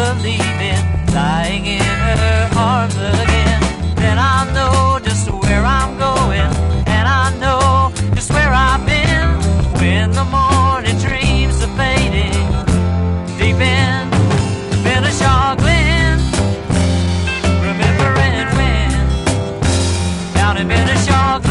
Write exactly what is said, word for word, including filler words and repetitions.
believing, lying in her arms again. Then I know just where I'm going, and I know just where I've been. When the morning dreams are fading, deep in Venetia Glen, remembering when down in Venetia Glen.